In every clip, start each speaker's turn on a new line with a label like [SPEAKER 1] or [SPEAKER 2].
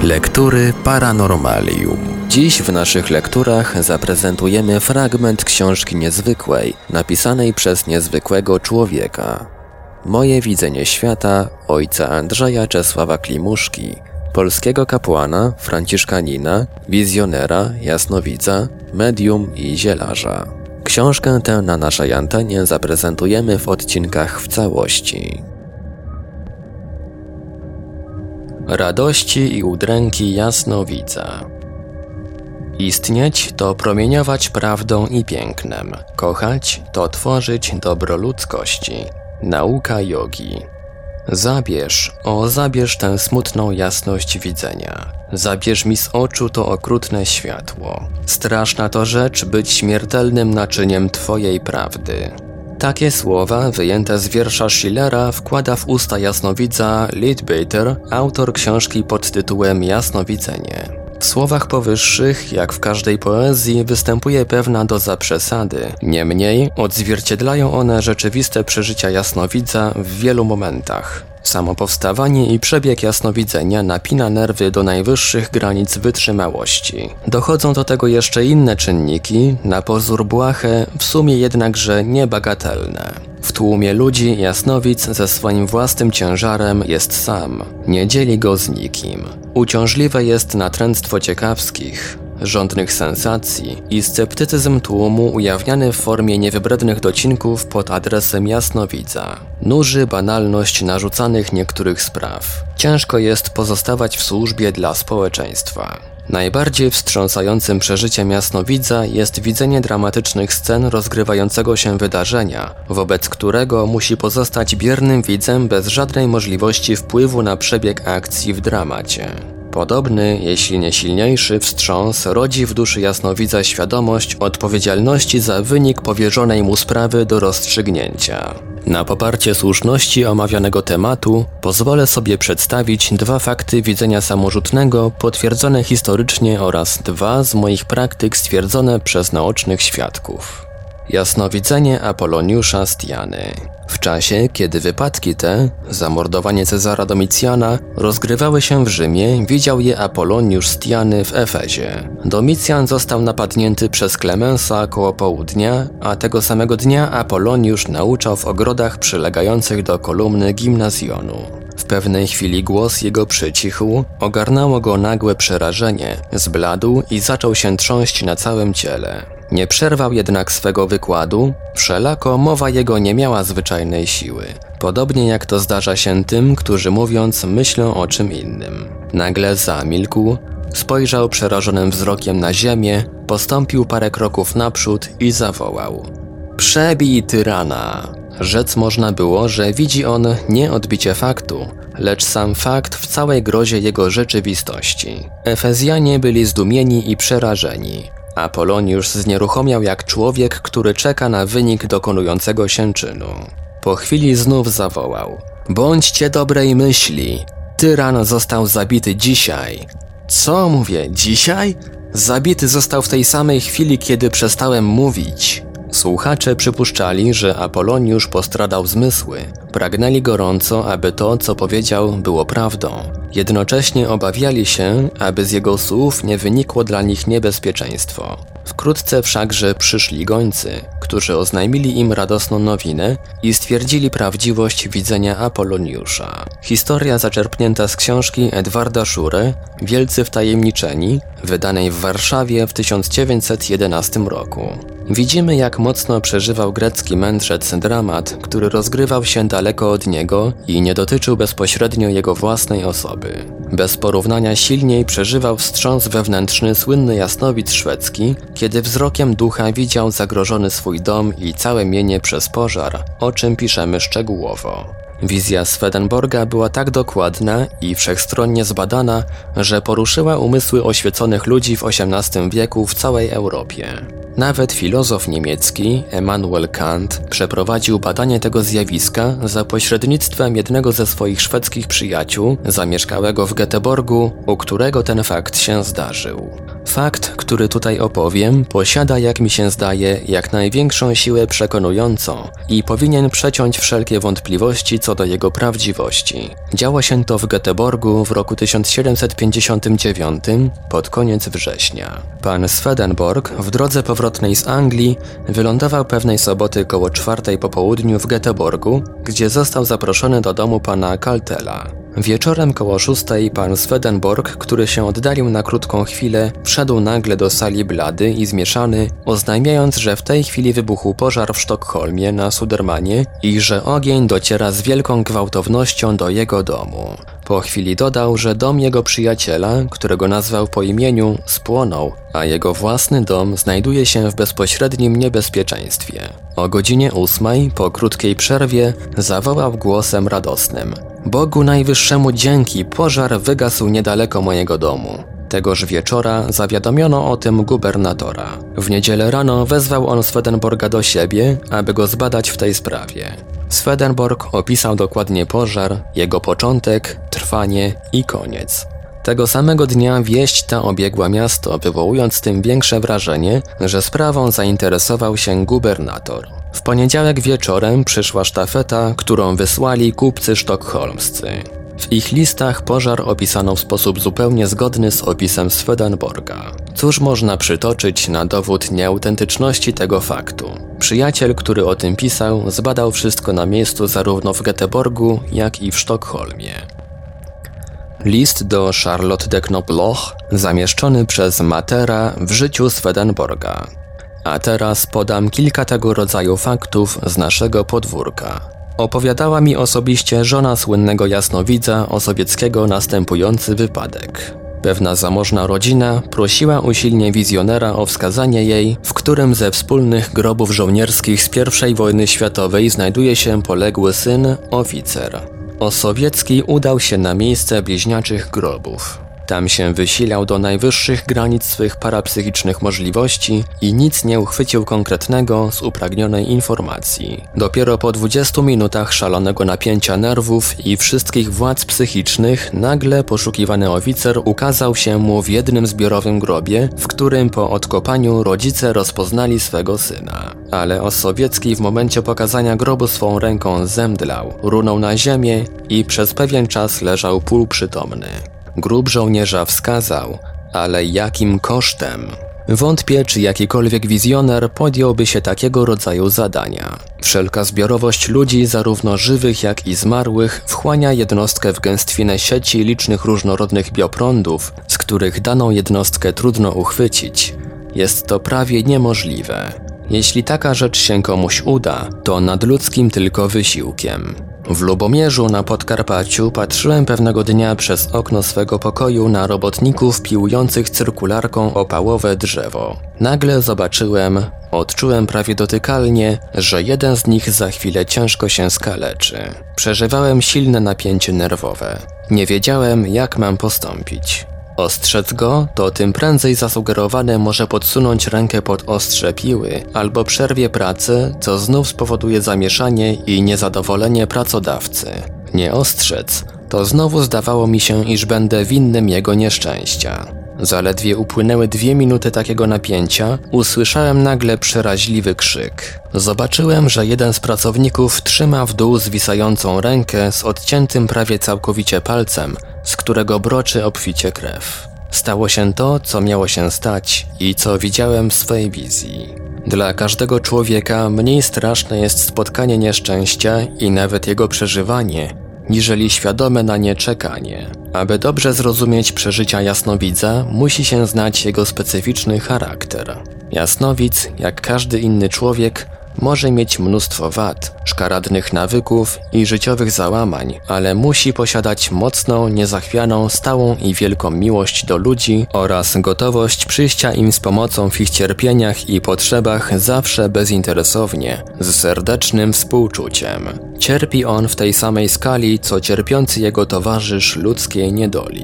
[SPEAKER 1] Lektury Paranormalium. Dziś w naszych lekturach zaprezentujemy fragment książki niezwykłej, napisanej przez niezwykłego człowieka. Moje widzenie świata ojca Andrzeja Czesława Klimuszki, polskiego kapłana, franciszkanina, wizjonera, jasnowidza, medium i zielarza. Książkę tę na naszej antenie zaprezentujemy w odcinkach w całości. Radości i udręki jasnowidza. Istnieć to promieniować prawdą i pięknem. Kochać to tworzyć dobro ludzkości. Nauka jogi. Zabierz tę smutną jasność widzenia. Zabierz mi z oczu to okrutne światło. Straszna to rzecz być śmiertelnym naczyniem Twojej prawdy. Takie słowa, wyjęte z wiersza Schillera, wkłada w usta jasnowidza Leadbeater, autor książki pod tytułem Jasnowidzenie. W słowach powyższych, jak w każdej poezji, występuje pewna doza przesady. Niemniej odzwierciedlają one rzeczywiste przeżycia jasnowidza w wielu momentach. Samo powstawanie i przebieg jasnowidzenia napina nerwy do najwyższych granic wytrzymałości. Dochodzą do tego jeszcze inne czynniki, na pozór błahe, w sumie jednakże niebagatelne. W tłumie ludzi jasnowidz ze swoim własnym ciężarem jest sam, nie dzieli go z nikim. Uciążliwe jest natręctwo ciekawskich, żądnych sensacji i sceptycyzm tłumu ujawniany w formie niewybrednych docinków pod adresem jasnowidza. Nuży banalność narzucanych niektórych spraw. Ciężko jest pozostawać w służbie dla społeczeństwa. Najbardziej wstrząsającym przeżyciem jasnowidza jest widzenie dramatycznych scen rozgrywającego się wydarzenia, wobec którego musi pozostać biernym widzem bez żadnej możliwości wpływu na przebieg akcji w dramacie. Podobny, jeśli nie silniejszy wstrząs rodzi w duszy jasnowidza świadomość odpowiedzialności za wynik powierzonej mu sprawy do rozstrzygnięcia. Na poparcie słuszności omawianego tematu pozwolę sobie przedstawić dwa fakty widzenia samorzutnego potwierdzone historycznie oraz dwa z moich praktyk stwierdzone przez naocznych świadków. Jasnowidzenie Apoloniusza z Tiany. W czasie, kiedy wypadki te, zamordowanie Cezara Domicjana, rozgrywały się w Rzymie, widział je Apoloniusz z Tiany w Efezie. Domicjan został napadnięty przez Klemensa koło południa, a tego samego dnia Apoloniusz nauczał w ogrodach przylegających do kolumny gimnazjonu. W pewnej chwili głos jego przycichł, ogarnęło go nagłe przerażenie, zbladł i zaczął się trząść na całym ciele. Nie przerwał jednak swego wykładu, wszelako mowa jego nie miała zwyczajnej siły, podobnie jak to zdarza się tym, którzy mówiąc myślą o czym innym. Nagle zamilkł, spojrzał przerażonym wzrokiem na ziemię, postąpił parę kroków naprzód i zawołał: „Przebij tyrana!” Rzec można było, że widzi on nie odbicie faktu, lecz sam fakt w całej grozie jego rzeczywistości. Efezjanie byli zdumieni i przerażeni. Apoloniusz znieruchomiał jak człowiek, który czeka na wynik dokonującego się czynu. Po chwili znów zawołał: „Bądźcie dobrej myśli! Tyran został zabity dzisiaj!” „Co mówię, dzisiaj? Zabity został w tej samej chwili, kiedy przestałem mówić.” Słuchacze przypuszczali, że Apoloniusz postradał zmysły. Pragnęli gorąco, aby to, co powiedział, było prawdą. Jednocześnie obawiali się, aby z jego słów nie wynikło dla nich niebezpieczeństwo. Wkrótce wszakże przyszli gońcy, którzy oznajmili im radosną nowinę i stwierdzili prawdziwość widzenia Apoloniusza. Historia zaczerpnięta z książki Edwarda Szure Wielcy wtajemniczeni, wydanej w Warszawie w 1911 roku. Widzimy, jak mocno przeżywał grecki mędrzec dramat, który rozgrywał się daleko od niego i nie dotyczył bezpośrednio jego własnej osoby. Bez porównania silniej przeżywał wstrząs wewnętrzny słynny jasnowidz szwedzki, kiedy wzrokiem ducha widział zagrożony swój dom i całe mienie przez pożar, o czym piszemy szczegółowo. Wizja Swedenborga była tak dokładna i wszechstronnie zbadana, że poruszyła umysły oświeconych ludzi w XVIII wieku w całej Europie. Nawet filozof niemiecki Immanuel Kant przeprowadził badanie tego zjawiska za pośrednictwem jednego ze swoich szwedzkich przyjaciół zamieszkałego w Göteborgu, u którego ten fakt się zdarzył. Fakt, który tutaj opowiem, posiada, jak mi się zdaje, jak największą siłę przekonującą i powinien przeciąć wszelkie wątpliwości co do jego prawdziwości. Działo się to w Göteborgu w roku 1759 pod koniec września. Pan Swedenborg w drodze powrotnej z Anglii wylądował pewnej soboty koło 4 po południu w Göteborgu, gdzie został zaproszony do domu pana Kaltela. Wieczorem koło 6 pan Swedenborg, który się oddalił na krótką chwilę, wszedł nagle do sali blady i zmieszany, oznajmiając, że w tej chwili wybuchł pożar w Sztokholmie na Sudermanie i że ogień dociera z wielką gwałtownością do jego domu. Po chwili dodał, że dom jego przyjaciela, którego nazwał po imieniu, spłonął, a jego własny dom znajduje się w bezpośrednim niebezpieczeństwie. O godzinie 8 po krótkiej przerwie zawołał głosem radosnym: Bogu Najwyższemu dzięki, pożar wygasł niedaleko mojego domu. Tegoż wieczora zawiadomiono o tym gubernatora. W niedzielę rano wezwał on Swedenborga do siebie, aby go zbadać w tej sprawie. Swedenborg opisał dokładnie pożar, jego początek, trwanie i koniec. Tego samego dnia wieść ta obiegła miasto, wywołując tym większe wrażenie, że sprawą zainteresował się gubernator. W poniedziałek wieczorem przyszła sztafeta, którą wysłali kupcy sztokholmscy. W ich listach pożar opisano w sposób zupełnie zgodny z opisem Swedenborga. Cóż można przytoczyć na dowód nieautentyczności tego faktu? Przyjaciel, który o tym pisał, zbadał wszystko na miejscu zarówno w Göteborgu, jak i w Sztokholmie. List do Charlotte de Knobloch zamieszczony przez Matera w życiu Swedenborga. A teraz podam kilka tego rodzaju faktów z naszego podwórka. Opowiadała mi osobiście żona słynnego jasnowidza Osowieckiego następujący wypadek. Pewna zamożna rodzina prosiła usilnie wizjonera o wskazanie jej, w którym ze wspólnych grobów żołnierskich z I wojny światowej znajduje się poległy syn, oficer. Osowiecki udał się na miejsce bliźniaczych grobów. Tam się wysilał do najwyższych granic swych parapsychicznych możliwości i nic nie uchwycił konkretnego z upragnionej informacji. Dopiero po 20 minutach szalonego napięcia nerwów i wszystkich władz psychicznych nagle poszukiwany oficer ukazał się mu w jednym zbiorowym grobie, w którym po odkopaniu rodzice rozpoznali swego syna. Ale Osowiecki w momencie pokazania grobu swą ręką zemdlał, runął na ziemię i przez pewien czas leżał półprzytomny. Grób żołnierza wskazał, ale jakim kosztem? Wątpię, czy jakikolwiek wizjoner podjąłby się takiego rodzaju zadania. Wszelka zbiorowość ludzi, zarówno żywych, jak i zmarłych, wchłania jednostkę w gęstwinę sieci licznych różnorodnych bioprądów, z których daną jednostkę trudno uchwycić. Jest to prawie niemożliwe. Jeśli taka rzecz się komuś uda, to nadludzkim tylko wysiłkiem. W Lubomierzu na Podkarpaciu patrzyłem pewnego dnia przez okno swego pokoju na robotników piłujących cyrkularką opałowe drzewo. Nagle odczułem prawie dotykalnie, że jeden z nich za chwilę ciężko się skaleczy. Przeżywałem silne napięcie nerwowe. Nie wiedziałem, jak mam postąpić. Ostrzec go, to tym prędzej zasugerowany może podsunąć rękę pod ostrze piły albo przerwie pracę, co znów spowoduje zamieszanie i niezadowolenie pracodawcy. Nie ostrzec, to znowu zdawało mi się, iż będę winnym jego nieszczęścia. Zaledwie upłynęły 2 minuty takiego napięcia, usłyszałem nagle przeraźliwy krzyk. Zobaczyłem, że jeden z pracowników trzyma w dół zwisającą rękę z odciętym prawie całkowicie palcem, z którego broczy obficie krew. Stało się to, co miało się stać i co widziałem w swej wizji. Dla każdego człowieka mniej straszne jest spotkanie nieszczęścia i nawet jego przeżywanie, niżeli świadome na nie czekanie. Aby dobrze zrozumieć przeżycia jasnowidza, musi się znać jego specyficzny charakter. Jasnowidz, jak każdy inny człowiek, może mieć mnóstwo wad, szkaradnych nawyków i życiowych załamań, ale musi posiadać mocną, niezachwianą, stałą i wielką miłość do ludzi oraz gotowość przyjścia im z pomocą w ich cierpieniach i potrzebach zawsze bezinteresownie, z serdecznym współczuciem. Cierpi on w tej samej skali, co cierpiący jego towarzysz ludzkiej niedoli.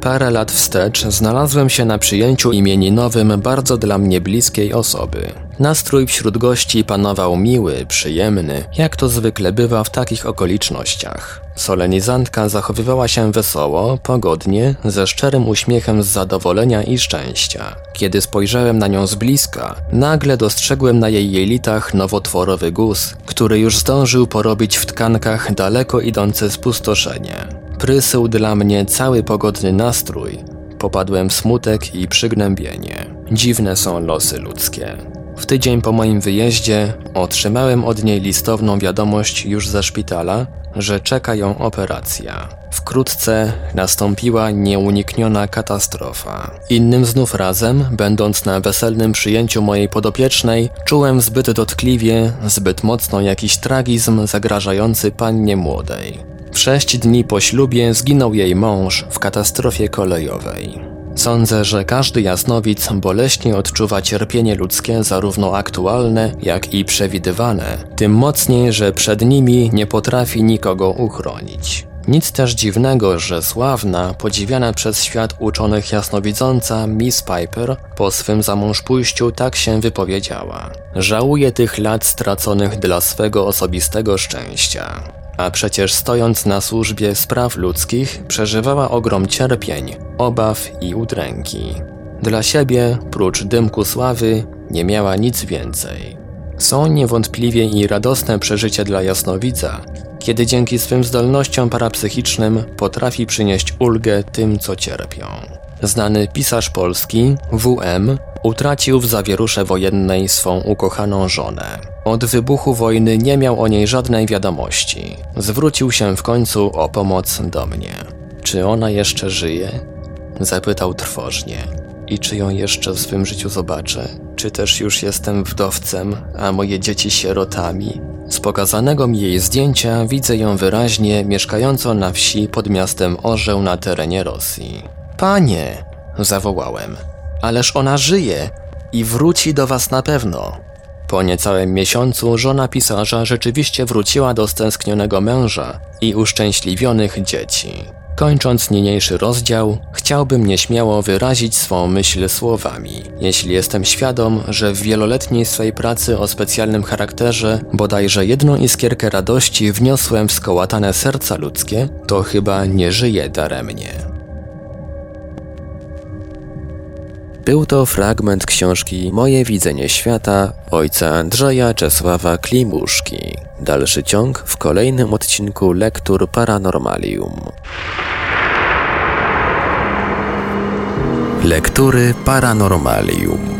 [SPEAKER 1] Parę lat wstecz znalazłem się na przyjęciu imieninowym bardzo dla mnie bliskiej osoby. Nastrój wśród gości panował miły, przyjemny, jak to zwykle bywa w takich okolicznościach. Solenizantka zachowywała się wesoło, pogodnie, ze szczerym uśmiechem z zadowolenia i szczęścia. Kiedy spojrzałem na nią z bliska, nagle dostrzegłem na jej jelitach nowotworowy guz, który już zdążył porobić w tkankach daleko idące spustoszenie. Prysył dla mnie cały pogodny nastrój. Popadłem w smutek i przygnębienie. Dziwne są losy ludzkie. W tydzień po moim wyjeździe otrzymałem od niej listowną wiadomość już ze szpitala, że czeka ją operacja. Wkrótce nastąpiła nieunikniona katastrofa. Innym znów razem, będąc na weselnym przyjęciu mojej podopiecznej, czułem zbyt dotkliwie, zbyt mocno jakiś tragizm zagrażający pannie młodej. W 6 dni po ślubie zginął jej mąż w katastrofie kolejowej. Sądzę, że każdy jasnowic boleśnie odczuwa cierpienie ludzkie zarówno aktualne, jak i przewidywane, tym mocniej, że przed nimi nie potrafi nikogo uchronić. Nic też dziwnego, że sławna, podziwiana przez świat uczonych jasnowidząca Miss Piper po swym zamążpójściu tak się wypowiedziała. Żałuje tych lat straconych dla swego osobistego szczęścia. A przecież stojąc na służbie spraw ludzkich, przeżywała ogrom cierpień, obaw i udręki. Dla siebie, prócz dymku sławy, nie miała nic więcej. Są niewątpliwie i radosne przeżycia dla jasnowidza, kiedy dzięki swym zdolnościom parapsychicznym potrafi przynieść ulgę tym, co cierpią. Znany pisarz polski, W.M., utracił w zawierusze wojennej swą ukochaną żonę. Od wybuchu wojny nie miał o niej żadnej wiadomości. Zwrócił się w końcu o pomoc do mnie. Czy ona jeszcze żyje? Zapytał trwożnie. I czy ją jeszcze w swym życiu zobaczę? Czy też już jestem wdowcem, a moje dzieci sierotami? Z pokazanego mi jej zdjęcia widzę ją wyraźnie mieszkającą na wsi pod miastem Orzeł na terenie Rosji. Panie! Zawołałem. Ależ ona żyje i wróci do was na pewno. Po niecałym miesiącu żona pisarza rzeczywiście wróciła do stęsknionego męża i uszczęśliwionych dzieci. Kończąc niniejszy rozdział, chciałbym nieśmiało wyrazić swą myśl słowami. Jeśli jestem świadom, że w wieloletniej swej pracy o specjalnym charakterze bodajże jedną iskierkę radości wniosłem w skołatane serca ludzkie, to chyba nie żyję daremnie. Był to fragment książki Moje widzenie świata ojca Andrzeja Czesława Klimuszki. Dalszy ciąg w kolejnym odcinku Lektur Paranormalium. Lektury Paranormalium.